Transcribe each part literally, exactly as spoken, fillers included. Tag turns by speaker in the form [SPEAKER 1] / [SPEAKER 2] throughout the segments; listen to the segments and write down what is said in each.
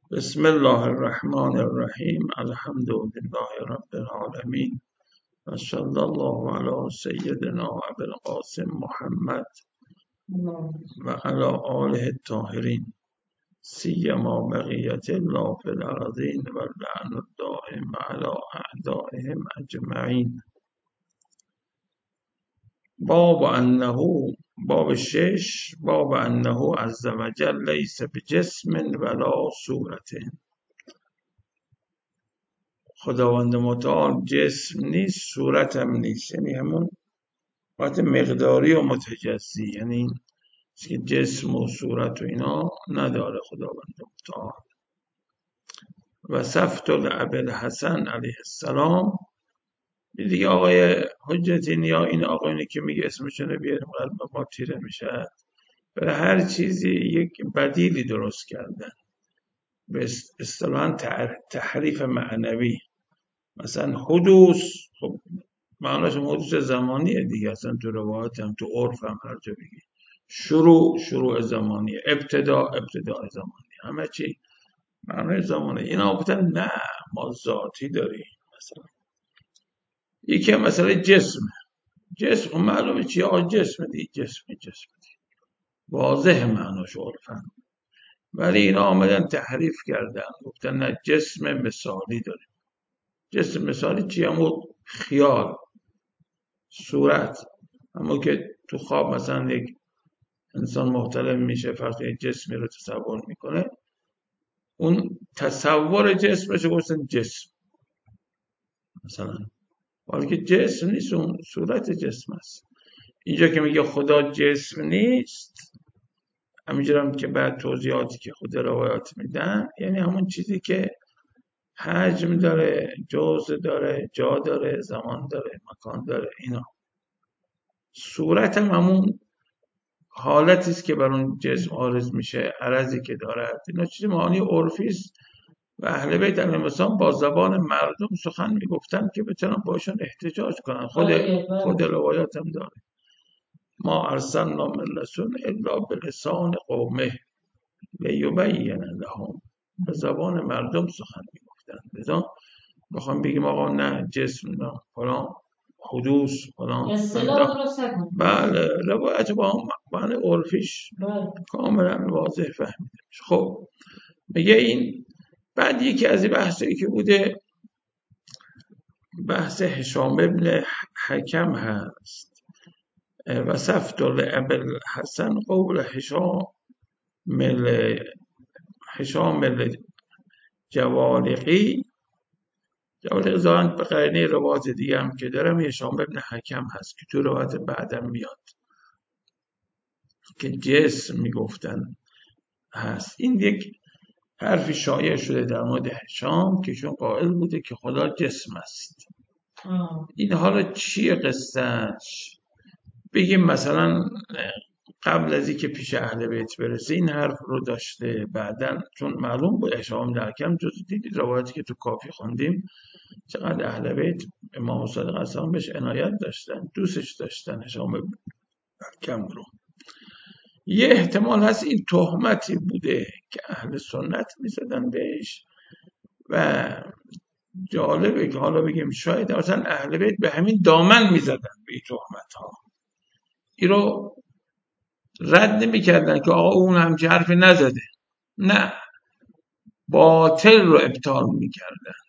[SPEAKER 1] بسم الله الرحمن الرحیم. الحمد لله رب العالمین و صلی الله علی سیدنا ابی القاسم محمد و علی آله الطاهرین سیما بقیت الله فی الارضین و اللعن الدائم علی اعدائهم اجمعین. باب انه باب شش باب انه عز وجل لیس بجسم ولا صورت. خداوند متعال جسم نیست، صورت هم نیست، یعنی همون وقت مقداری و متجزی، یعنی این که جسم و صورت و اینا نداره خداوند متعال. و سفت الابوالحسن علیه السلام دیگه آقای حجتین یا این آقایونی که میگه اسمشونه بیاریم قلب ما تیره میشه، برای هر چیزی یک بدیلی درست کردن، به اصطلاح تحریف معنوی. مثلا حدوث، خب معناش حدوث زمانیه دیگه، اصلا تو روایت هم تو عرف هم هر جا بگی. شروع شروع زمانیه، ابتدا ابتدا زمانیه، همه چی معنای زمانه. اینا گفتن نه ما ذاتی داریم. مثلا یکی هم مثلا جسم جسم معلومه چیه، آقا جسم دیگه، جسم جسم دیگه واضح معناش عرفن، ولی اینا آمدن تحریف کردن، گفتن نه جسم مثالی داریم. جسم مثالی چیه؟ همون خیال، صورت، اما که تو خواب مثلا یک انسان محتلم میشه، فرض یک جسمی رو تصور میکنه، اون تصور جسمش رو گفتن جسم مثلا، ولی که جسم نیست، اون صورت جسم است. اینجا که میگه خدا جسم نیست، همینجورم که بعد توضیحاتی که خود روایات میدن، یعنی همون چیزی که حجم داره، جزء داره، جا داره، زمان داره، مکان داره. اینا صورت هم همون حالتی است که بر اون جسم عارض میشه، عرضی که دارد. اینا چیز معانی عرفی است و اهل بیت علیهم السلام با زبان مردم سخن میگفتن که بتونن باشون احتجاج کنن. خود خود روایات هم داره ما ارسلنا من رسول الا بلسان قومه لیبین لهم، به زبان مردم سخن میگفتن. لذا بخوام بگیم آقا نه جسم نه فلان حدوث فلان، بله روایت با معنی عرفیش کاملا واضح فهمیده میشه. خب میگه این بعد یکی از این بحثایی که بوده بحث هشام ابن حکم هست. و سفت الابوالحسن قول هشام مل هشام مل جوالقی. جوالقی ظاهراً به قرینه روایت دیگه هم که دارم هشام ابن حکم هست که تو روایت بعدم میاد که جسم میگفتن هست. این یک حرفی شایع شده در مورد هشام که چون قائل بوده که خدا جسم است. این حالا چیه قصهش؟ بگیم مثلا قبل از اینکه پیش اهل بیت برسه این حرف رو داشته، بعدن چون معلوم بود هشام بن حکم، جز دیدید روایتی که تو کافی خوندیم چقدر اهل بیت امام صادق علیه السلام بهش عنایت داشتن، دوستش داشتن هشام بن حکم رو. یه احتمال هست این تهمتی بوده که اهل سنت میزدن بهش و جالبه که حالا بگیم شاید مثلا اهل بیت به همین دامن میزدن به این تهمت ها، این رو رد نمی کردن که آقا اون همچی حرفی نزده، نه باطل رو ابطال می کردن.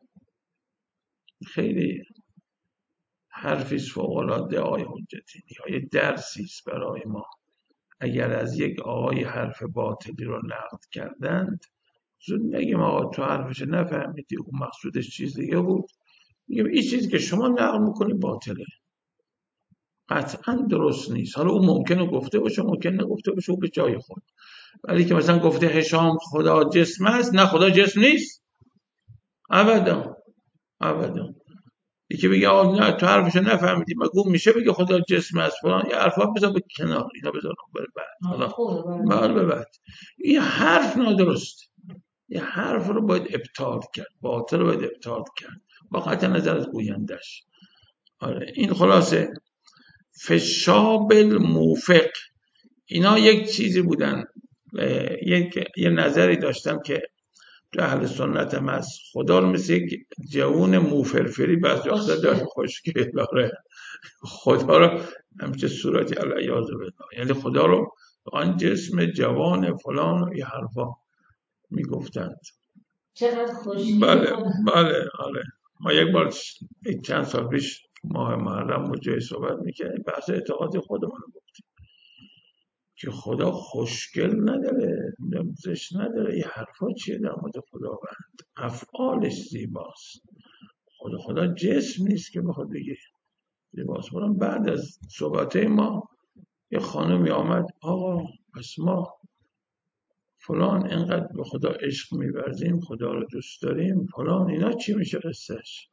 [SPEAKER 1] خیلی حرفیست فوق‌العاده آقای حجتی، یا یه درسیست برای ما. اگر از یک آقای حرف باطلی رو نقد کردند، زود نگیم آقا تو حرفش نفهمیدی، اون مقصودش چیز دیگه بود. میگم این چیزی که شما نقد میکنی باطله، قطعا درست نیست. حالا اون ممکنه گفته باشه، ممکنه نگفته باشه، او به جای خود. ولی که مثلا گفته هشام خدا جسم است، نه خدا جسم نیست، ابدا ابدا. یکی بگه آه نه تو حرفشو نفهمیدی، مگه میشه بگه خدا جسم است فلان، یه حرفا بذار به کنار، اینا بذار بره بعد. حالا بعد به بعد این حرف نادرست، یه حرف رو باید ابطال کرد، باطل رو باید ابطال کرد با قطع نظر از گویندش. آره این خلاصه فشاب الموفق. اینا یک چیزی بودن، یک یه نظری داشتم که تو اهل سنت هم هست، خدا رو مثل یک جوون موفرفری بعضی وقتا داره خوشگل داره، خدا رو همچه صورتی علیاذ بالله، یعنی خدا رو آن جسم جوان فلان و این حرفا میگفتند.
[SPEAKER 2] چقدر خوشگل.
[SPEAKER 1] بله بله آره. ما یک بار یک چند سال پیش ماه محرم با جای صحبت میکردیم، بحث اعتقادی خودمون رو گفتیم که خدا خوشگل نداره، نمزش نداره، این حرفا چیه در مورد خداوند؟ افعالش زیباست. خدا خدا جسم نیست که بخواد بگه زیباست. برام بعد از صحبت ما یه خانمی آمد، آقا پس ما فلان اینقدر به خدا عشق می‌ورزیم، خدا رو دوست داریم فلان، اینا چی میشه قصهش؟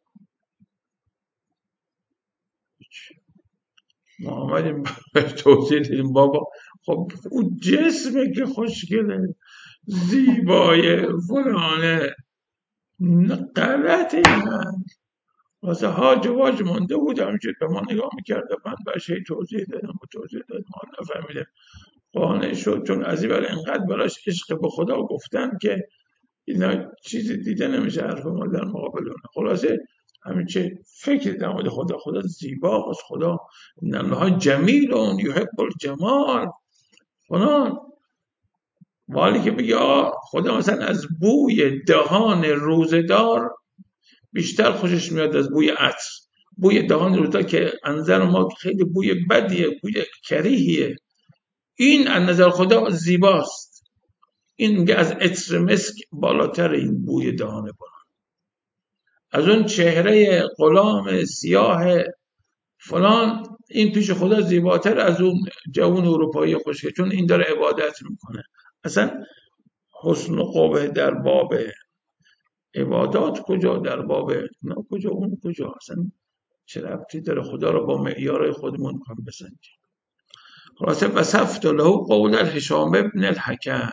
[SPEAKER 1] ما آمدیم توضیح دیدیم بابا خب اون جسمه که خوشگله زیبای فلانه، غلط این واسه هاج و واج مونده بود، همینجور به ما نگاه میکرده، من بشه توضیح دادم و توضیح دادم، ما نفهمیده قانع شد، چون از این برای اینقدر براش عشق به خدا گفتن که اینا چیزی دیده نمیشه حرف ما در مقابل اون. خلاصه همین چه فکر در مورد خدا، خدا زیباست، خدا نمها جمیلون یحب الجمال فلان، والی که بگی آقا خدا مثلا از بوی دهان روزدار بیشتر خوشش میاد از بوی عطر، بوی دهان روزدار که انظر ما خیلی بوی بدیه، بوی کریهیه، این از نظر خدا زیباست، این میگه از عطر مسک بالاتر این بوی دهان فلان، از اون چهره غلام سیاه فلان این پیش خدا زیباتر از اون جوان اروپایی خوشگل، چون این داره عبادت میکنه. اصلا حسن و قبح در باب عبادات کجا، در باب نه کجا، اون کجا، اصلا چه ربطی داره؟ خدا رو با معیارهای خودمون میخوام بسنجیم. خلاصه وصفت له قول هشام ابن الحکم،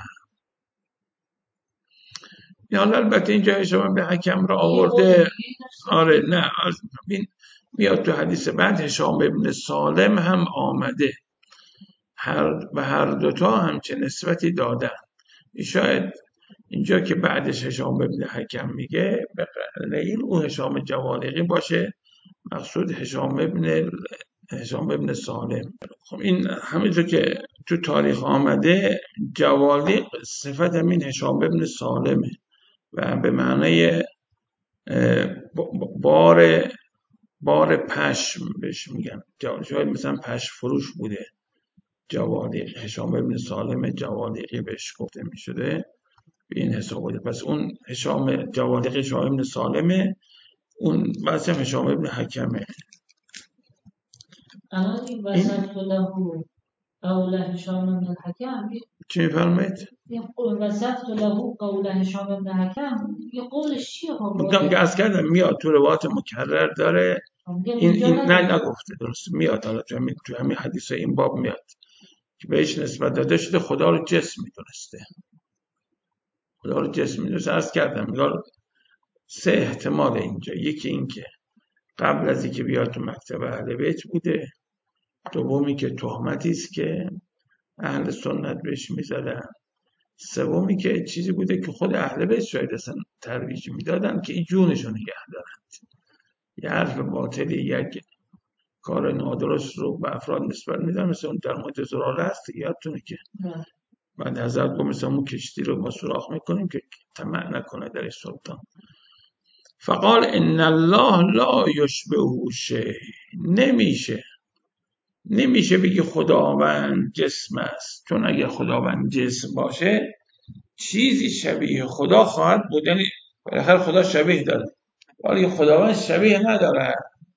[SPEAKER 1] یعنی البته اینجا هشام ابن حکم را آورده، آره نه این میاد تو حدیث بعد هشام ابن سالم هم آمده، هر به هر دوتا همچه نسبتی دادن. شاید اینجا که بعدش هشام ابن حکم میگه به قلیل او هشام جوالقی باشه، مقصود هشام ابن هشام ابن سالم. خب این همینطور که تو تاریخ آمده جوالق صفت همین هشام ابن سالمه و به معنی بار بار پشم بهش میگن، شاید مثلا پشم فروش بوده جوالق، هشام ابن سالم جوالقی بهش گفته میشده به این حساب بوده. پس اون هشام جوالقی هشام ابن سالمه، اون بحث هشام ابن حکمه.
[SPEAKER 2] الان این وصفت له قول هشام ابن الحکم،
[SPEAKER 1] چی میفرمایید؟
[SPEAKER 2] این وصفت له قول هشام ابن الحکم یه قولش چیه؟
[SPEAKER 1] میگم که از کردم میاد تو روایت مکرر داره، این, این نه نگفته درست میاد، حالا تو همین تو همین حدیث این باب میاد که بهش نسبت داده شده خدا رو جسم میدونسته، خدا رو جسم میدونسته. از کردم میگم سه احتمال اینجا، یکی این که قبل از اینکه بیاد تو مکتب اهل بیت بوده، دومی که تهمتی است که اهل سنت بهش میزدن، سومی که چیزی بوده که خود اهل بیت شاید اصلا ترویج میدادن که این جونشو نگه دارند، یه حرف باطلی، یک کار نادرست رو به افراد نسبت میدن، مثل اون در مورد زراره هست یادتونه که بعد حضرت گفت مثلا اون کشتی رو ما سوراخ میکنیم که طمع نکنه در سلطان، فقال ان الله لا یشبهه شیء، نمیشه نمیشه بگی خداوند جسم است، چون اگه خداوند جسم باشه چیزی شبیه خدا خواهد بود، یعنی بالاخره خدا شبیه داره ولی خداوند شبیه نداره.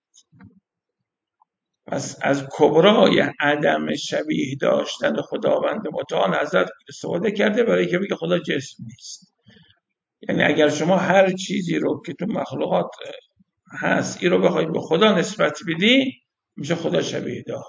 [SPEAKER 1] پس از کبرای عدم شبیه داشتن خداوند متعال حضرت استفاده کرده برای که بگه خدا جسم نیست. یعنی اگر شما هر چیزی رو که تو مخلوقات هست این رو بخوای به خدا نسبت بدی میشه خدا شبیه دار.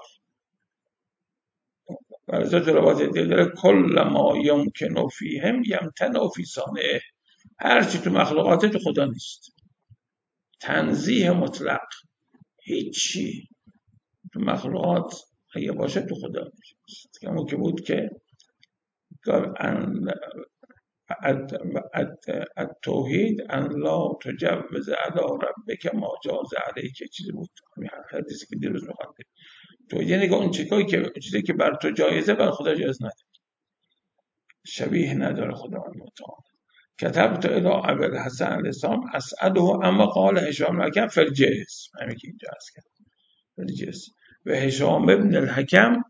[SPEAKER 1] ورزت روایت دیگه داره کل ما یمکن فیهم یمتنع فی صانعه، هر چی تو مخلوقات تو خدا نیست، تنزیه مطلق، هیچی تو مخلوقات اگه باشه تو خدا نیست. همون که بود که التوحید ان لا تجوز علی ربک ما جاز علیک، چیزی بود همین حدیثی که دیروز می‌خوندیم. تو یعنی که اون چیزی که چیزی که بر تو جایزه بر خدا جایز نده، شبیه نداره خداوند متعال. كتبت الى ابي الحسن الاسلام اساله اما قال هشام الحكم في الجسم، همین که اینجا هست کرد في الجسم. و هشام ابن الحكم،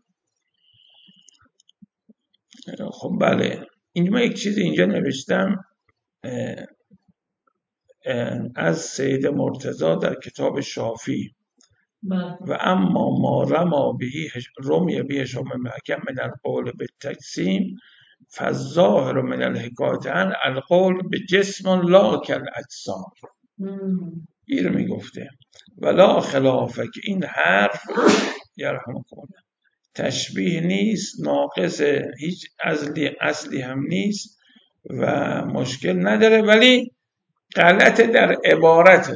[SPEAKER 1] خب بله اینجا من یک چیزی اینجا نوشتم اه اه از سید مرتضی در کتاب شافی و اما ما رما بهی رمی به هشام ابن الحكم من القول بالتجسیم فالظاهر من الحکایت عن القول به جسم لا کالاجسام، این رو میگفته ولا خلافه که این حرف یرحمکم الله تشبیه نیست، ناقص هیچ اصلی اصلی هم نیست و مشکل نداره، ولی غلط در عبارت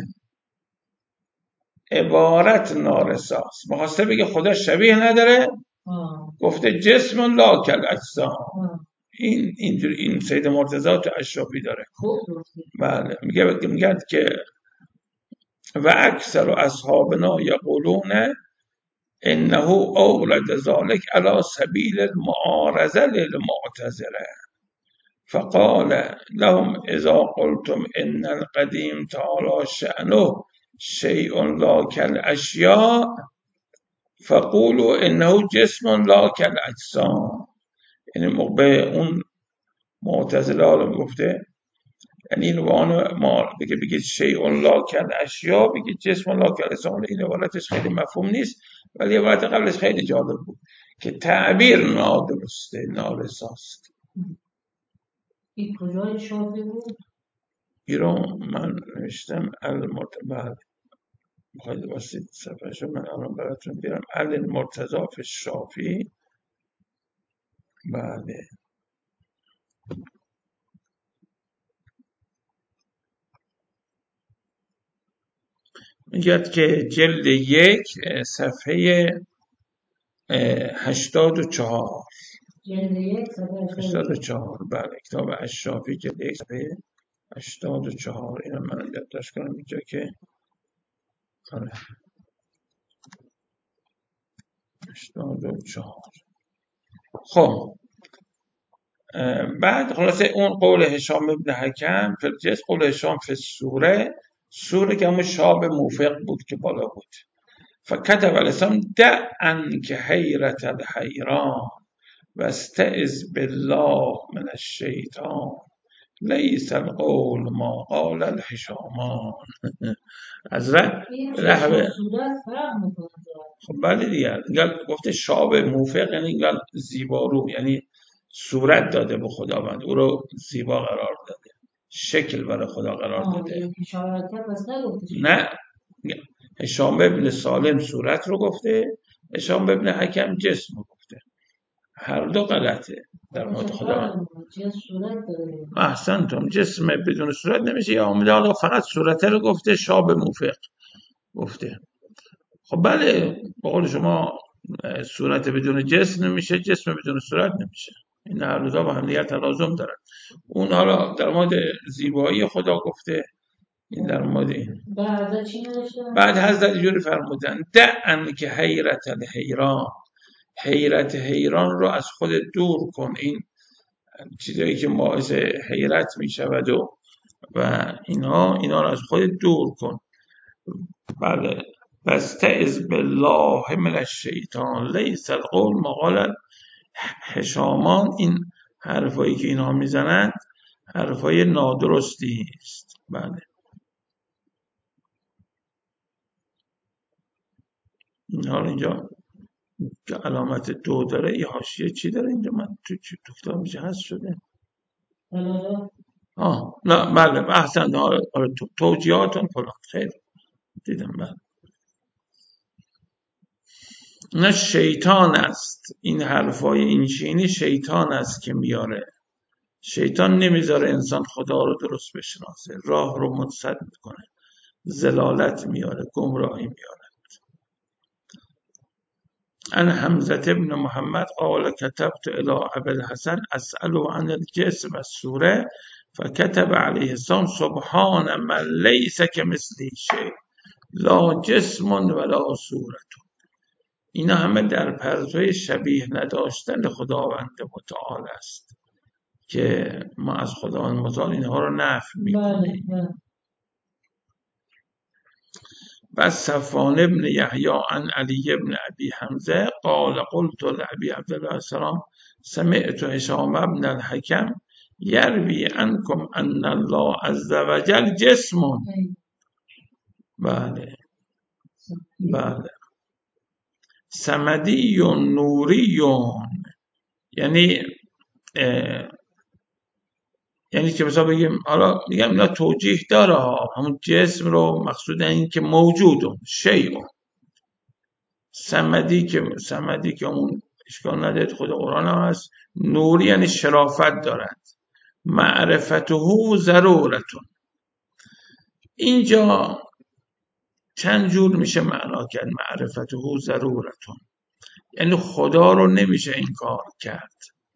[SPEAKER 1] عبارت نارساست. میخواسته بگه خدا شبیه نداره، گفته جسم لا کالاجسام. این اینجوری این سید مرتضی تو اشرافی داره. بله میگه میگه که و اکثر اصحابنا یقولون انه اولد ذلك على سبیل المعارضه للمعتزله فقال لهم اذا قلتم ان القدیم تعالی شأنه شیء لا کالاشیاء فقولوا انه جسم لا کالاجسام. یعنی موقع اون معتزله رو گفته، یعنی این وانو ما بگه بگه شیء لا کالاشیاء بگه جسم لا کالاجسام، این عبارتش خیلی مفهوم نیست، ولی عبارت قبلش خیلی جالب بود که تعبیر نادرسته، نارساست.
[SPEAKER 2] این کجای شافی بود؟
[SPEAKER 1] ایران من نوشتم المرتضی، بخواید واسید صفحه شو من الان براتون بیارم، المرتضی فی الشافی. بله میگه که جلد یک صفحه هشتاد و چهار،
[SPEAKER 2] جلد یک صفحه
[SPEAKER 1] هشتاد و چهار، بله کتاب اشرافی جلد یک صفحه هشتاد و چهار. اینو من یادداشت کنم اینجا که آره هشتاد و چهار. خب بعد خلاصه اون قول هشام ابن حکم فی الجسم، قول هشام فی السوره، سوره که همون شاب موفق بود که بالا بود. فکتب الاسلام دع عنک حیرت الحیران و استعذ بالله من الشیطان لیس القول ما قال الحشامان. از رهبه خب بله دیگه گفته شاب موفق یعنی زیبارو، یعنی صورت داده به خداوند، او رو زیبا قرار داده، شکل برای خدا قرار داده. نه هشام ابن سالم صورت رو گفته، هشام ابن حکم جسم رو گفته، هر دو غلطه در مورد خداوند. احسنتم، جسم بدون صورت نمیشه، یا آمده حالا فقط صورت رو گفته، شاب موفق گفته. خب بله با قول شما صورت بدون جسم نمیشه، جسم بدون صورت نمیشه، این هر دو با هم دیگر تلازم دارن. اون حالا در مورد زیبایی خدا گفته، این در مورد این.
[SPEAKER 2] بعد چی نوشته؟
[SPEAKER 1] بعد حضرت جوری فرمودن دع عنک حیرت الحیران، حیرت حیران رو از خود دور کن، این چیزایی که باعث حیرت میشود و و اینها اینا رو از خود دور کن. بله واستعذ بالله من الشیطان لیس القول ما قال الحشامان. این حرفایی که اینها میزنند حرفای نادرستی است. بله اینها رو اینجا که علامت دو داره، یه حاشیه چی داره اینجا، من تو تو کتاب میشه هست شده. آه نه بله احسن، آره تو توجیهاتون فلان خیر دیدم. بله نه شیطان است، این حرفای این چینی شیطان است که میاره، شیطان نمیذاره انسان خدا رو درست بشناسه، راه رو متصد میکنه، زلالت میاره، گمراهی میاره. عن حمزة بن محمد قال كتبت إلى أبي الحسن أسأله عن الجسم والسورة فكتب عليه السلام سبحان من ليس كمثله شيء لا جسم ولا صورة. اینا همه در پرتوی شبیه نداشتن خداوند متعال است که ما از خداوند متعال اینها رو نفی میکنیم. و صفوان بن یحیی عن علی بن ابی حمزه قال قلت لابی عبدالله السلام سمعت هشام بن الحکم یروی عنکم ان الله عز وجل جسم. بله بله. صمدی نوری، یعنی یعنی که مثلا بگیم حالا میگم اینا توجیه داره ها، همون جسم رو مقصود این که موجود شیء. صمدی که صمدی که اون اشکال نداره خود قرآن هم هست. نوری یعنی شرافت دارد. معرفته ضرورتون. اینجا چند جور میشه معنا کرد معرفته ضرورتون، یعنی خدا رو نمیشه انکار کرد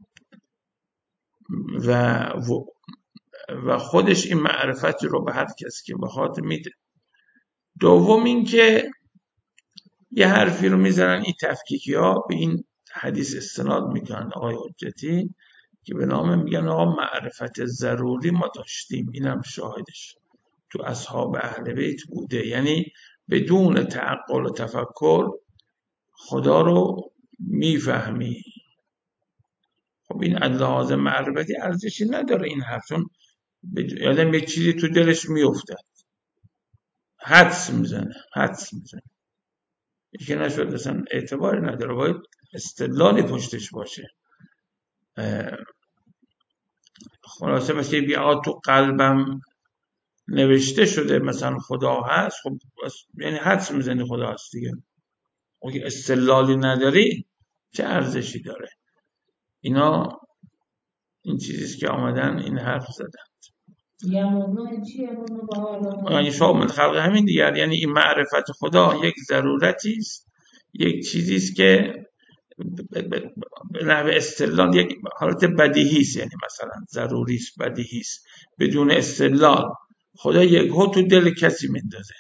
[SPEAKER 1] و و خودش این معرفت رو به هر کسی که بخواد میده. دوم این که یه حرفی رو میزنن این تفکیکی ها به این حدیث استناد میکنن آقای حجتی که به نام میگن آقا معرفت ضروری ما داشتیم، اینم شاهدش تو اصحاب اهل بیت بوده، یعنی بدون تعقل و تفکر خدا رو میفهمی. خب این لحاظ معرفتی ارزشی نداره این حرف، چون یادم یک چیزی تو دلش میفته حدس میزنه حدس میزنه یکی نشد اصلا اعتباری نداره، باید استدلالی پشتش باشه. خلاصه مثل بیا تو قلبم نوشته شده مثلا خدا هست، خب یعنی حدس میزنی خدا هست دیگه. اگه استدلالی نداری چه ارزشی داره؟ اینا این چیزیست که آمدن این حرف زدن. یعنی شامل خلق همین دیگر، یعنی این معرفت خدا یک ضرورتی است، یک چیزی است که به نحو استدلال یک حالت بدیهی است، یعنی مثلا ضروری است، بدیهی است، بدون استدلال خدا یک هو تو دل کسی میندازه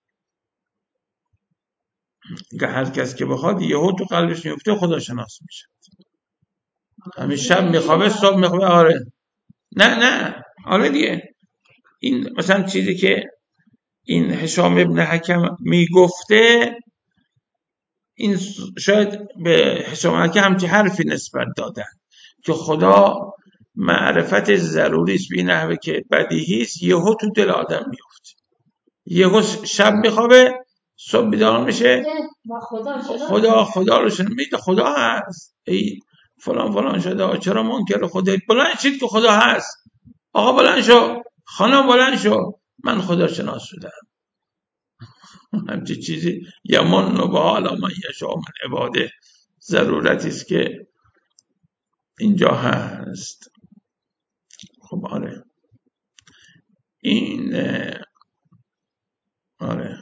[SPEAKER 1] که هر کس که بخواد یه هو تو قلبش میفته خدا شناس میشه. همین شب میخوابه صبح میخوابه. آره نه نه آره دیگه. این مثلا چیزی که این هشام ابن حکم میگفته، این شاید به هشام ابن حکم همچه حرفی نسبت دادن که خدا معرفت ضروری است به نحوه که بدیهی است، یهو تو دل آدم میفته، یهو شب میخوابه صبح بیدار میشه خدا خدا رو شنید، خدا هست، ای فلان فلان شده چرا منکر خدا؟ بلند شید که خدا هست، آقا بلند شو، خانم بلند شو، من خدا شناس شدم. همچه چیزی یمن و به حالا من یشا من عباده ضرورتی است که اینجا هست. خب آره این آره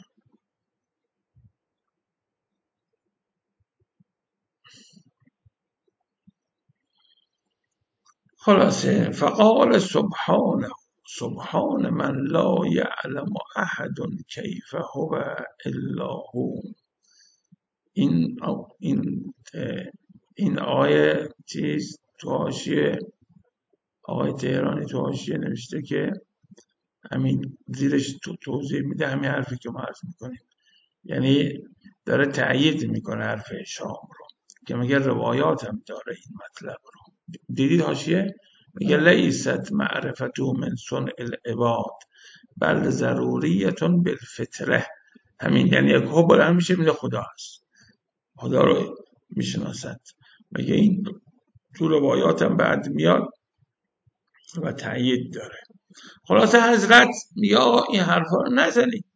[SPEAKER 1] خلاصه فقال سبحانه سبحان من لا یعلم احد کیف هو الا هو. این این این آیه چیز تو حاشیه آقای تهرانی تو حاشیه نوشته که همین زیرش تو توضیح میده همین حرفی که ما عرض میکنیم، یعنی داره تأیید میکنه حرف شام رو که مگر روایات هم داره این مطلب رو. دیدید حاشیه میگه لیست معرفتو من صنع العباد بل ضروریتون بالفطره. همین یعنی یک هو بلند میشه میده خدا هست، خدا رو میشناسد. میگه این تو روایات هم بعد میاد و تأیید داره. خلاصه حضرت یا این حرفا رو نزنید،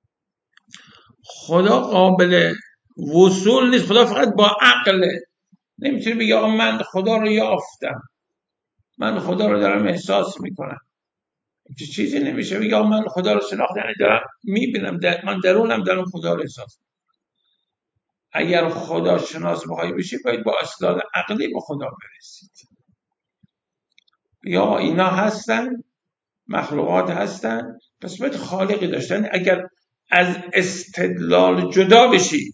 [SPEAKER 1] خدا قابل وصول نیست، خدا فقط با عقله. نمیتونی بگی آقا من خدا رو یافتم، من خدا رو دارم احساس میکنم، چه چیزی نمیشه بگی آقا من خدا رو شناختم، دارم میبینم در من درونم دارم خدا رو احساس. اگر خدا شناس بخوای بشی باید با استدلال عقلی به خدا برسید. یا اینا هستن، مخلوقات هستن، پس باید خالقی داشتن. اگر از استدلال جدا بشی،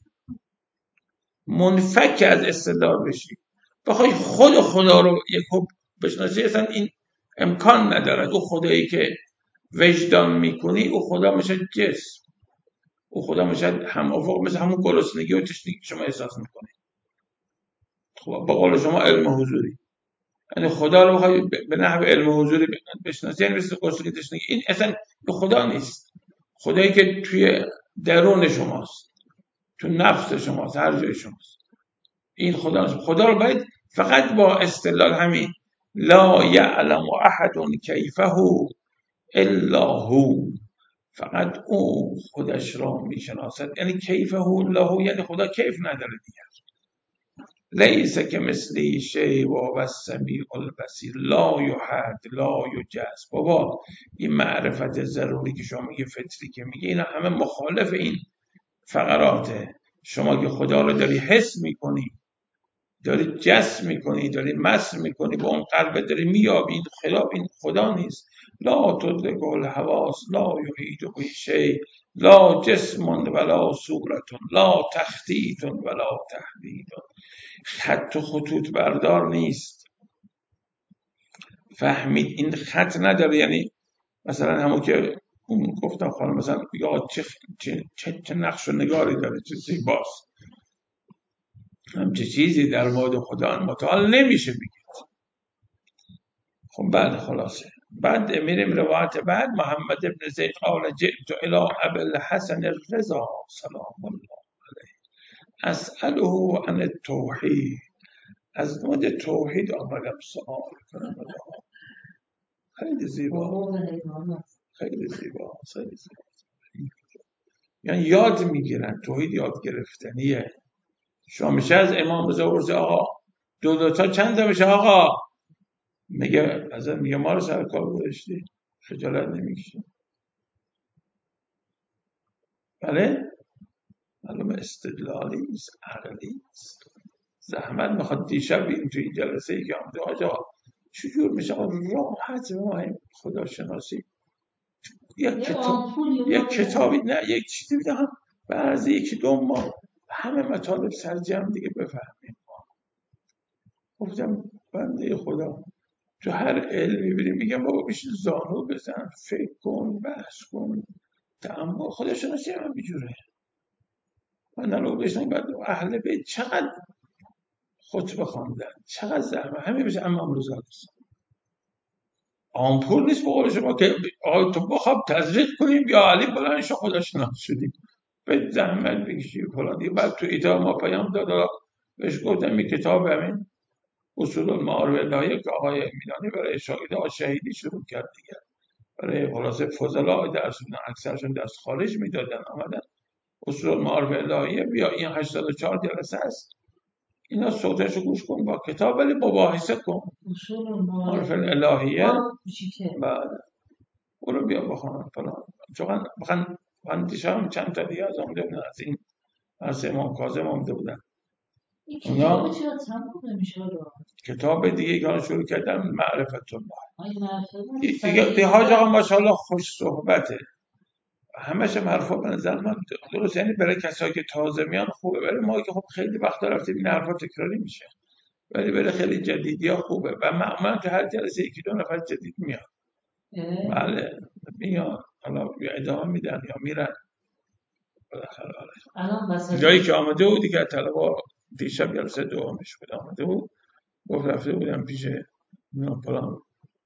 [SPEAKER 1] منفک از استدلال بشی، بخوای خود خدا رو یک حب بشناسی، اصلا این امکان ندارد. او خدایی که وجدان میکنی، او خدا میشه جسم، او خدا میشه هم افق، مثل همون گرسنگی و تشنگی شما احساس میکنی. خب با قول شما علم حضوری، یعنی خدا رو بخوای به نحو علم حضوری بشناسی، یعنی مثل گرسنگی تشنگی. این اصلا به خدا نیست. خدایی که توی درون شماست، تو نفس شماست، هر جای شماست، این خدا نیست. خدا رو باید فقط با استدلال همین لا یعلم احد کیفه الا هو، فقط او خودش را میشناسد. یعنی کیفه الله، یعنی خدا کیف نداره دیگر. لیس که مثلی شی و هو السمیع البصیر، لا یحد لا یجز. بابا این معرفت ضروری که شما میگه، فطری که میگه، اینا همه مخالف این فقراته. شما که خدا رو داری حس میکنی، داری جسم میکنی، داری مس میکنی، با اون قلب داری میابی، این خدا این خدا نیست. لا تدرک الحواس لا یحیط به شیء لا جسم ولا صورت لا تخطیط ولا تحدید. خط و خطوط بردار نیست. فهمید این خط نداره. یعنی مثلا همون که اون گفتم خانم، مثلا یا چه چه چه, چه نقش و نگاری داره، چه زیباست، همچه چیزی در مورد خدا متعال نمیشه بگید. خب بعد خلاصه بعد میریم روایت بعد. محمد ابن زید قال جئت الى ابي الحسن الرضا سلام الله علیه اساله عن التوحید، از مورد توحید آمدم سوال کنم. خیلی زیبا، خیلی زیبا، خیلی زیبا. یعنی یاد میگیرن، توحید یاد گرفتنیه. شما میشه از امام رضا ورزه آقا دو دوتا چند میشه آقا؟ میگه از میگه ما رو سر کار گذاشتی، خجالت نمیکشی؟ بله، معلومه استدلالی نیست، عقلی نیست. زحمت میخواد. دیشب این توی جلسه ای که آمده آجا چجور میشه راحت ما خدا شناسی یک کتاب، یک کتابی نه یک چیزی بدهم بعضی یکی دو ماه همه مطالب سرجم دیگه بفهمیم. گفتم بنده خدا تو هر علمی بریم میگم بابا بشین زانو بزن، فکر کن، بحث کن، تأمل. خدا شناسی هم بیجوره. من الان بشنم بعد اهل بیت چقدر خطبه خواندن، چقدر زحمت، همه بشه امام رضا هست. آمپول نیست به قول شما که آقای تو بخواب تزریق کنیم یا علی بلند شو خدا شناس شدیم، به زحمت بکشی فلان دیگه. بعد تو ایده ما پیام داد، بهش گفتم این کتاب همین اصول المعارف الهیه که آقای میلانی برای شاگرد شهیدی شروع کرد دیگه، برای خلاصه فضلا درس میدن، اکثرشون درس خارج میدادن، آمدن اصول المعارف الهیه بیا این هشتاد و چهار جلسه است، اینا صوتشو گوش کن با کتاب، ولی مباحثه کن
[SPEAKER 2] اصول
[SPEAKER 1] معارف
[SPEAKER 2] المعارف
[SPEAKER 1] الهیه.
[SPEAKER 2] کوچیکه.
[SPEAKER 1] بعد برو بیا بخوان فلان. چون من من دیشب چند تا دیگه از آمده بودن، از این از امام کاظم آمده بودن.
[SPEAKER 2] این کتاب چرا تموم نمیشه؟
[SPEAKER 1] کتاب دیگه که شروع کردم معرفت الله.
[SPEAKER 2] دیگه
[SPEAKER 1] دیگه حاج آقا ماشاءالله خوش صحبته، همش هم حرفا به نظر من درست، یعنی برای کسایی که تازه میان خوبه، برای ما که خب خیلی وقت رفتیم این حرفا تکراری میشه، ولی برای خیلی جدیدی ها خوبه. و معمولا تو هر جلسه یکی دو نفر جدید میاد. بله میاد، حالا یا ادامه میدن یا میرن بالاخره. جایی که آمده بودی که طلبا دیشب جلسه دومش بود آمده بود، گفت رفته بودم پیش پلان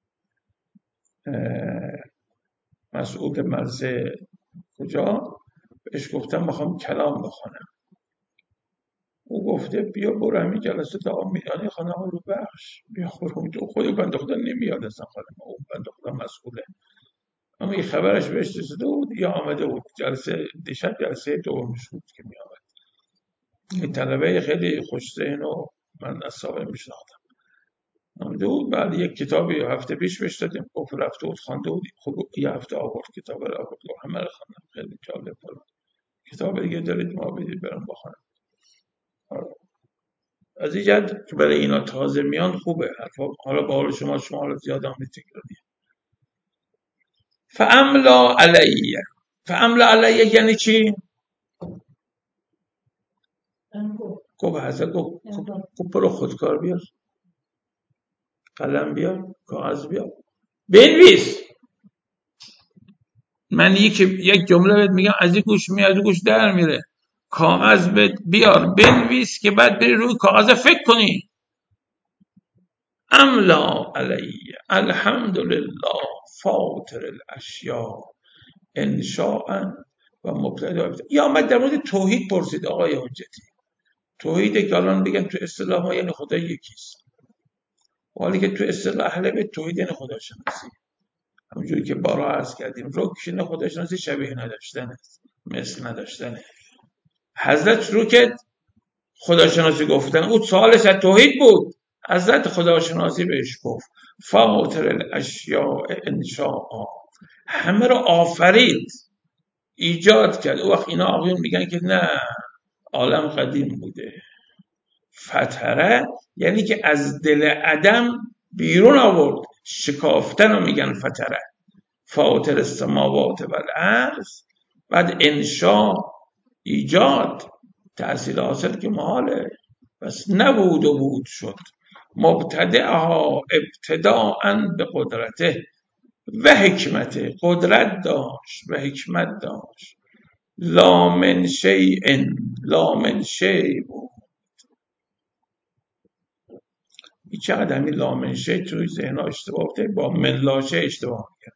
[SPEAKER 1] مسعود مرزه کجا، بهش گفتم میخوام کلام بخونم. او گفته بیا برو همین جلسه تا میدانی خانه ها رو بخش بیا خورم تو خود بنده خدا نمیاد اصلا خانه ما، اون بنده خدا مسئوله. اما این خبرش بهش رسیده بود یا آمده بود جلسه دیشب جلسه دومش بود که می آمد. این طلبه خیلی خوش ذهن و من از سابق میشناختم آمده بود. بعد یک کتابی هفته پیش بهش دادیم، گفت رفته بود خوانده بود، خب یه هفته آورد کتاب رو آورد همه رو خواندم، خیلی جالب بود. کتاب دیگه دارید ما بدید برام بخونم. از این جهت که برای اینا تازه میان خوبه حرفا. حالا با حال شما شما حالا زیاد هم تکراری. فاملا علیه، فاملا علیه یعنی چی؟ گفت حضرت گفت خب برو خودکار بیار، قلم بیار، کاغذ بیار، بنویس. من یک یک جمله بهت میگم، از این گوش میاد از این گوش در میره. کاغذ بیار بنویس که بعد بری روی کاغذ فکر کنی. املا علیه الحمدلله فاطر الاشیاء انشاء و مبتدا. یا آمد در مورد توحید پرسید آقای حجتی. توحیده که الان بگن تو اصطلاح ما یعنی خدا یکیست، حالی که تو اصطلاح اهل بیت توحید یعنی خداشناسی. همونجوری که بارها عرض کردیم رکن خداشناسی شبیه نداشتنه، مثل نداشتنه. حضرت شروع کرد خداشناسی گفتن، او سوالش از توحید بود، حضرت خداشناسی بهش گفت فاطر الاشیاء انشاء، همه رو آفرید، ایجاد کرد. او وقت اینا آقایون میگن که نه عالم قدیم بوده. فتره یعنی که از دل عدم بیرون آورد، شکافتن رو میگن فتره. فاطر السماوات و الارض، بعد انشاء ایجاد، تحصیل حاصل که محاله، بس نبود و بود شد. مبتدعها ابتداءً به قدرته و حکمته، قدرت داشت و حکمت داشت. لا من شیء، لا من شیء بود. هیچ چقدر همین لا من شیء توی ذهنها اشتباه بوده، با من لا شیء اشتباه کرد.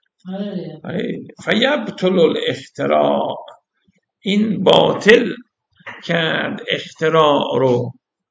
[SPEAKER 1] فیبطل الاختراع، این باطل کرد اختراع رو.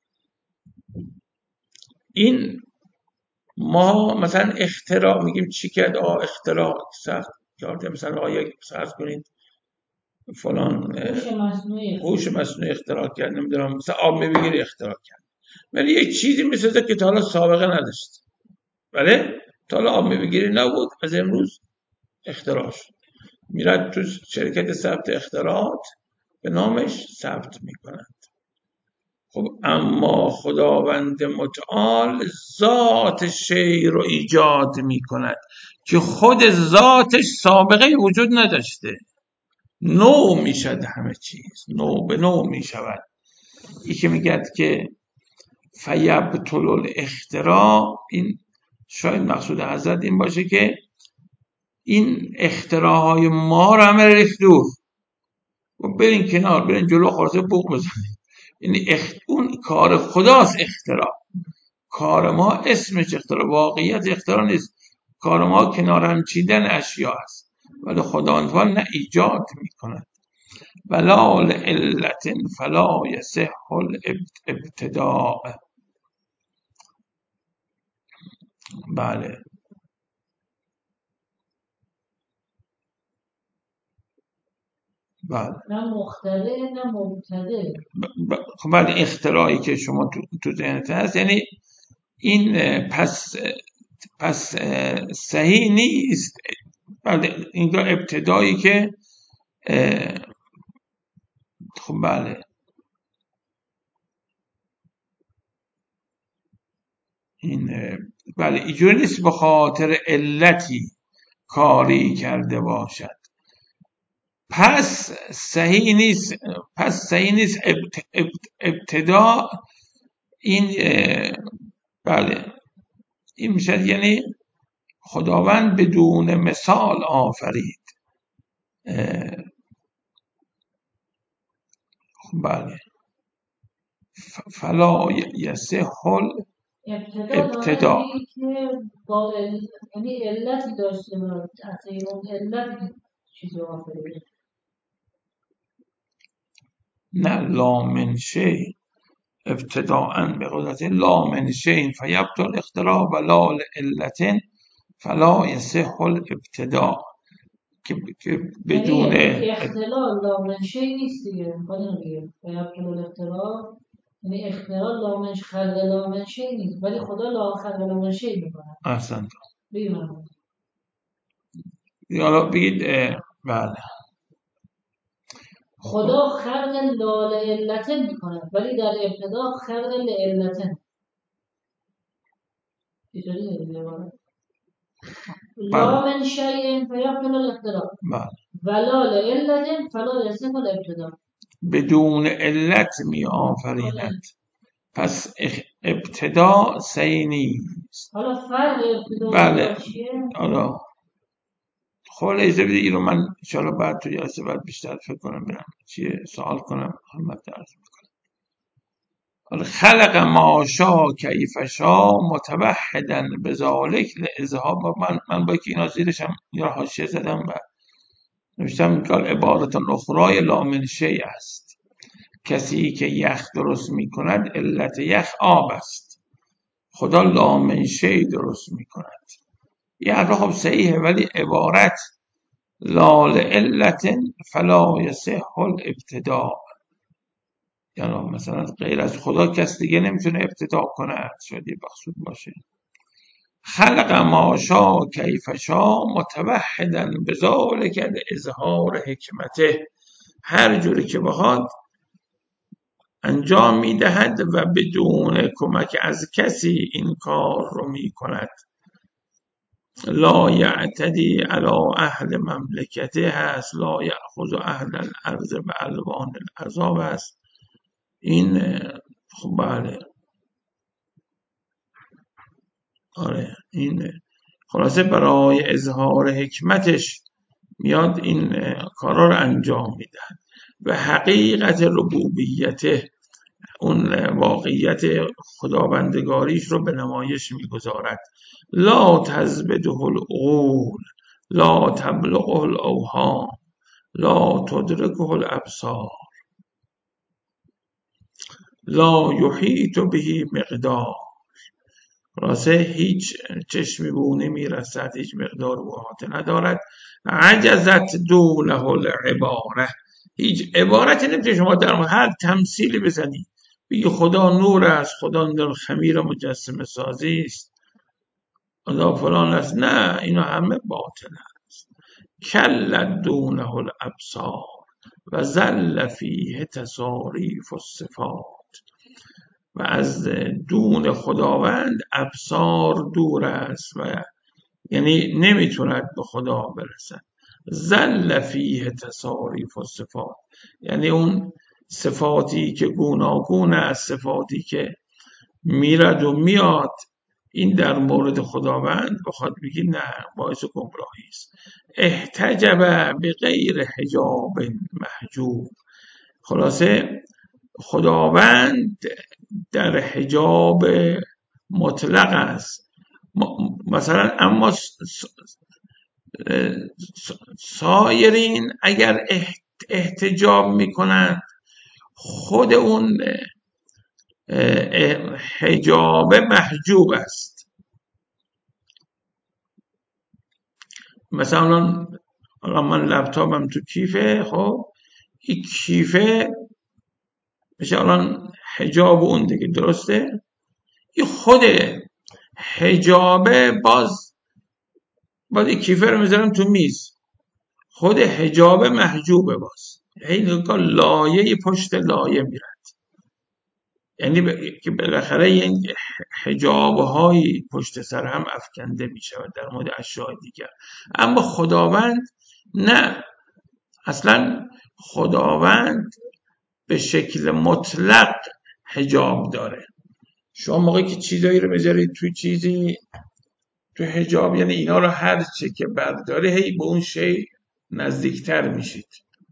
[SPEAKER 1] این ما مثلا اختراع میگیم چی کرد؟ آه اختراع سخت کرده، مثلا آیا سخت کنید فلان هوش مصنوعی اختراع کرد، نمیدونم مثلا آب میبگیری اختراع کرد، ولی یک چیزی میسازه که تا حالا سابقه نداشت. بله تا حالا آب میبگیری نبود، از امروز اختراع شد. میرد تو شرکت ثبت اختراعات به نامش ثبت میکنند. خب اما خداوند متعال ذات شی رو ایجاد میکند که خود ذاتش سابقه وجود نداشته. نو میشد، همه چیز نو به نو میشود. این که میگه که فیبطل الاختراع، این شاید مقصود حضرت این باشه که این اختراعهای ما رو همه ریخت دور و برین کنار، برین جلو، خلاصه بوق بزنید. یعنی اخت... اون کار خداست اختراع، کار ما اسمش اختراع، واقعیت اختراع نیست. کار ما کنار هم چیدن اشیاء است، ولی خداوند نه ایجاد میکند. ولا لعلت فلا یصح الابتداء. بله بله
[SPEAKER 2] نه مخترع نه مبتدع.
[SPEAKER 1] خب بعد اختراعی که شما تو تو ذهنت هست یعنی این پس پس صحیح نیست. بله اینجا ابتدایی که خب بله این بله اینجوری نیست به خاطر علتی کاری کرده باشد. پس صحیح نیست، پس صحیح نیست ابتدا. این بله این میشه یعنی خداوند بدون مثال آفرید. بله فلا یصح ابتدا،
[SPEAKER 2] که با یعنی علتی داشته باشه، اون علتی چیزی آفرید.
[SPEAKER 1] نه لا من شی ابتداءً به قدرت لا من شی فیبطل اختراع و لا لعلت فلا یصح الابتداء، که بدون
[SPEAKER 2] یعنی اختراع لا من شی نیست دیگه. خودم میگم فیبطل الاختراع یعنی اختراع لا من خلق لا من شی نیست، ولی خدا لا خلق لا من شی میکنه.
[SPEAKER 1] احسنت.
[SPEAKER 2] بگیم
[SPEAKER 1] حالا بگید بله.
[SPEAKER 2] خدا خلق لا لعلتن میکنه ولی در ابتدا خلق لعلتن. چطوریه دیگه عبارت؟ لا
[SPEAKER 1] بله
[SPEAKER 2] من شیء فیبطل الاختراع
[SPEAKER 1] بله
[SPEAKER 2] ولا لعلة فلا يصح الابتداء.
[SPEAKER 1] بدون علت می آفریند، پس اخ- ابتدا صحیح نیست.
[SPEAKER 2] حالا فرق ابتدا و
[SPEAKER 1] بله
[SPEAKER 2] ابتدا چیه؟
[SPEAKER 1] حالا خب اجازه بدید اینو من انشاءالله بعد تو جلسه بعد بیشتر فکر کنم برم چیه سوال کنم خدمت عرض میکنم. حالا خلق ما شا کیف شا متوحدا بذالک لاظهار. من من با که اینا زیرش هم یا حاشیه زدم و نوشتم قال عبارت اخرى لا من شیء است. کسی که یخ درست میکند علت یخ آب است، خدا لا من شیء درست میکند. یه حرف خب صحیحه ولی عبارت لا لعلت فلا یصح الابتداء، یعنی مثلا غیر از خدا کس دیگه نمیتونه ابتدا کنه، شاید یه مقصود باشه. خلق ما شاء کیف شاء متوحدا بذالک اظهار حکمته، هر جوری که بخواد انجام میدهد و بدون کمک از کسی این کار رو میکند. لا یعتدی علی اهل مملکته هست، لا یأخذ اهل الارض به الوان العذاب است. این خب بله آره این خلاصه برای اظهار حکمتش میاد این کارا رو انجام میده و حقیقت ربوبیته، اون واقعیت خداوندگاریش رو به نمایش میگذارد. لا تزبده العقول لا تبلغه الاوهام لا تدرکه الابصار لا یحیط به مقدار. خلاصه هیچ چشمی به او نمیرسد، هیچ مقدار او احاطه ندارد. عجزت دوله العباره، هیچ عبارتی نمیتونی شما در هر تمثیلی بزنی بگی خدا نور است، خدا در خمیر مجسمه سازی است، خدا فلان است، نه اینا همه باطل است. کلت دونه الابصار و ظل فیه تصاریف الصفات، و از دون خداوند ابصار دور است و یعنی نمیتوند به خدا برسد. ظل فیه تصاریف الصفات یعنی اون صفاتی که گوناگون است، صفاتی که میرد و میاد، این در مورد خداوند بخواد بگی نه باعث گمراهی است. احتجب به غیر حجاب محجوب، خلاصه خداوند در حجاب مطلق است. مثلا اما سایرین اگر احتجاب میکنن خود اون حجاب محجوب است. مثلا الان من لپتاپم تو کیفه، خب این کیفه میشه الان حجاب اون دیگه، درسته؟ این خود حجابه، باز باز این کیفه رو میذارم تو میز، خود حجاب محجوبه، باز این نگاه لایه پشت لایه میرد، یعنی که بالاخره این حجاب‌های پشت سر هم افکنده میشود در مورد اشیاء دیگر. اما خداوند نه، اصلا خداوند به شکل مطلق حجاب داره. شما موقعی که چیزایی رو بذارید توی چیزی تو حجاب، یعنی اینا رو هر چه که برداره هی به اون شی نزدیکتر میشید.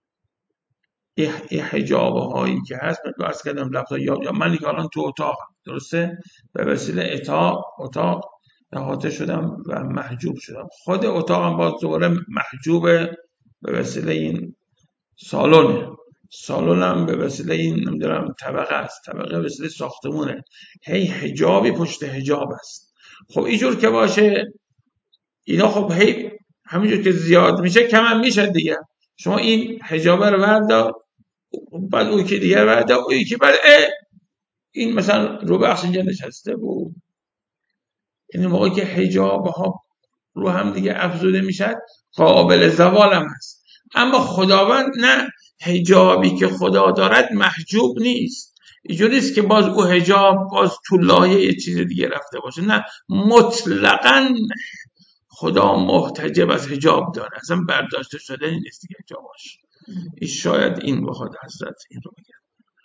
[SPEAKER 1] این حجابه هایی که هست من عرض کردم لفظا یا من که الان تو اتاق، درسته، به وسیله اتاق اتاق احاطه شدم و محجوب شدم، خود اتاقم باز دوباره محجوبه به وسیله این سالونه، سالونم به وسیله این نمیدونم طبقه است، طبقه به وسیله ساختمونه، هی حجابی پشت حجاب است. خب اینجور که باشه اینا خب هی همینجور که زیاد میشه کم هم میشه دیگه. شما این حجابه رو بردار، بعد اون که دیگه بردار، اون یکی بعد این مثلا رو بخش اینجا نشسته بود. یعنی موقعی که حجاب ها رو هم دیگه افزوده میشد قابل زوال هم هست. اما خداوند نه، حجابی که خدا دارد محجوب نیست. اینجوری نیست که باز او حجاب باز تو لایه یه چیز دیگه رفته باشه، نه، مطلقاً خدا محتجب از حجاب داره، اصلا برداشته شده نیست دیگه حجابش. این شاید این بخواد حضرت این رو بگه.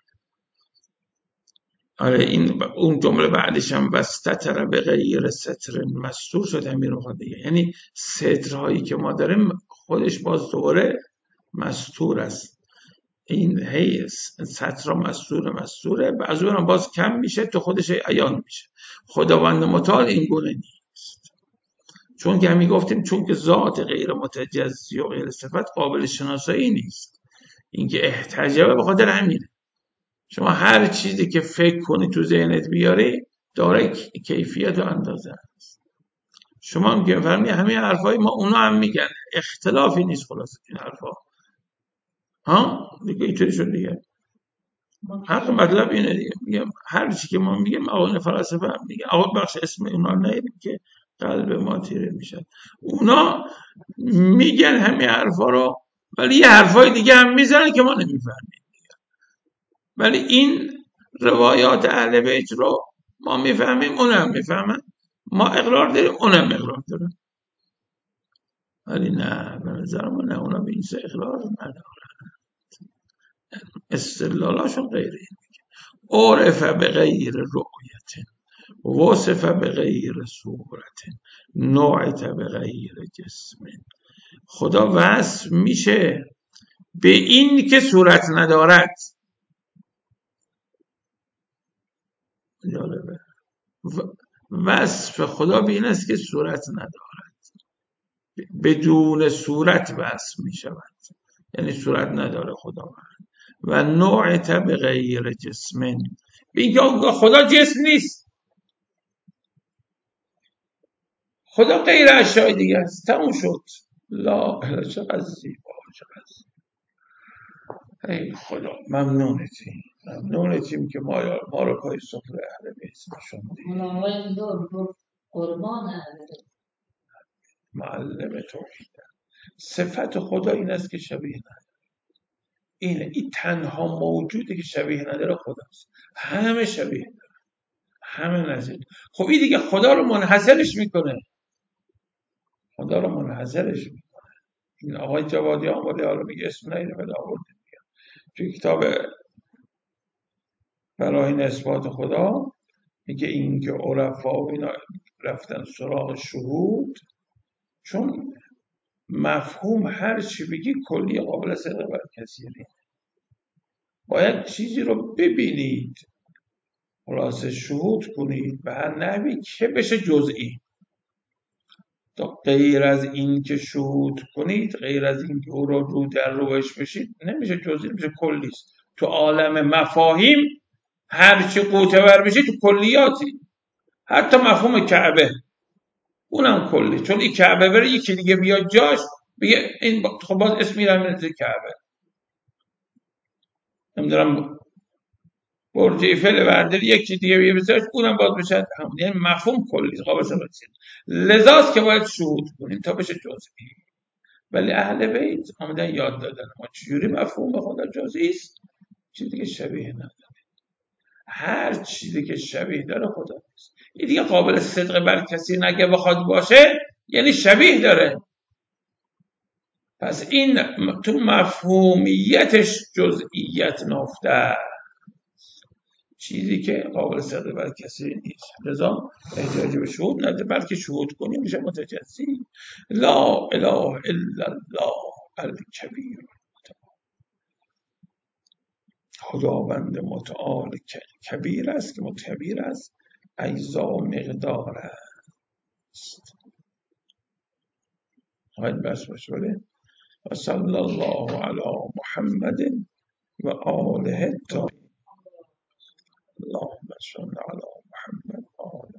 [SPEAKER 1] آره این اون جمله بعدش هم وستتر به غیر ستر مستور شد، همین رو خود دیگه، یعنی سترهایی که ما داریم خودش باز دوباره مستور است. این هی ستر مستور مستوره، بعضی هم باز کم میشه تو خودش عیان میشه. خداوند متعال این گونه نیست، چون که همین گفتیم چون که ذات غیر متجزی و غیر صفت قابل شناسایی نیست، اینکه احتجابه به خاطر همینه. شما هر چیزی که فکر کنی تو ذهنت بیاری داره کیفیت و اندازه است. شما هم که فرمی همین حرفای ما اونا هم میگن، اختلافی نیست خلاصه این حرفا. ها دیگه اینطوری شد دیگه. حق مطلب اینه دیگه، میگم هر چی که ما میگیم آقایون فلسفه هم میگن، آقا بخش اسم اونا نهیدیم که قلب ما تیره میشن. اونا میگن همین حرفا رو، ولی یه حرفای دیگه هم میزنن که ما نمیفهمیم. ولی این روایات اهل بیت رو ما میفهمیم، اونم میفهمن، ما اقرار داریم اونم اقرار دارن. ولی نه، به نظر من نه، اونا به این سه اقرار ندارن، استدلالاشون غیره. عرف به غیر رؤیت، وصف به غیر صورت، نوعت به غیر جسم. خدا وصف میشه به این که صورت ندارد. جالبه، وصف خدا به این است که صورت ندارد، بدون صورت وصف می شود، یعنی صورت نداره خداوند. و نوعت به غیر جسم، به این که خدا جسم نیست، خدا غیر اشیاء دیگه است، تموم شد. لا چقدر زیبا، چقدر زیبا. ای خدا ممنونتیم، ممنونتیم که ما ما رو پای سفره اهل بیت نشوندی.
[SPEAKER 2] قربان اهل بیت،
[SPEAKER 1] معلم توحید. صفت خدا این است که شبیه نداره. اینه، این تنها موجودی که شبیه نداره خداست. همه شبیه داره، همه نظیر. خب این دیگه خدا رو منحصرش میکنه، خدا رو منحصرش میکنه. این آقای جوادی آمده، حالا میگه اسم نیده بده آورده میگه توی کتاب براهین اثبات خدا میگه این که عرفا و اینا رفتن سراغ شهود، چون مفهوم هر چی بگی کلی قابل صدق بر کثیری، باید چیزی رو ببینید، خلاصه شهود کنید به هر نحوی که بشه جزئی. تا غیر از این که شهود کنید، غیر از این که او رو رو در روش بشید، نمیشه جزئی، نمیشه کلیست. تو عالم مفاهیم هر چی قوطه ور بشید تو کلیاتی، حتی مفهوم کعبه اونم کلی، چون این کعبه بره یکی دیگه بیاد جاش بگه این خب باز اسمی رو همین کعبه، نمیدونم برج ایفل برداری یکی دیگه بیاد بساش اونم باز بشه همون، یعنی مفهوم کلی قابل توجه. لذاست که باید شهود کنیم تا بشه جزئی. ولی اهل بیت آمدن یاد دادن ما چجوری مفهوم خدا جزئی است، چیزی که شبیه نداره. هر چیزی که شبیه داره خدا نیست. این دیگه قابل صدق بر کسی نگه بخواد باشه یعنی شبیه داره. پس این تو مفهومیتش جزئیت نهفته، چیزی که قابل صدق بر کسی نیست، لذا احتیاج به شهود نداره، بلکه شهود کنیم میشه متجزی. لا اله الا الله الکبیر، خداوند متعال کبیر است که متکبیر است، اجزا مقدار است. باید بس باشه. بله و صلی الله علی محمد و آله الطاهرین. اللهم صل علی محمد و آله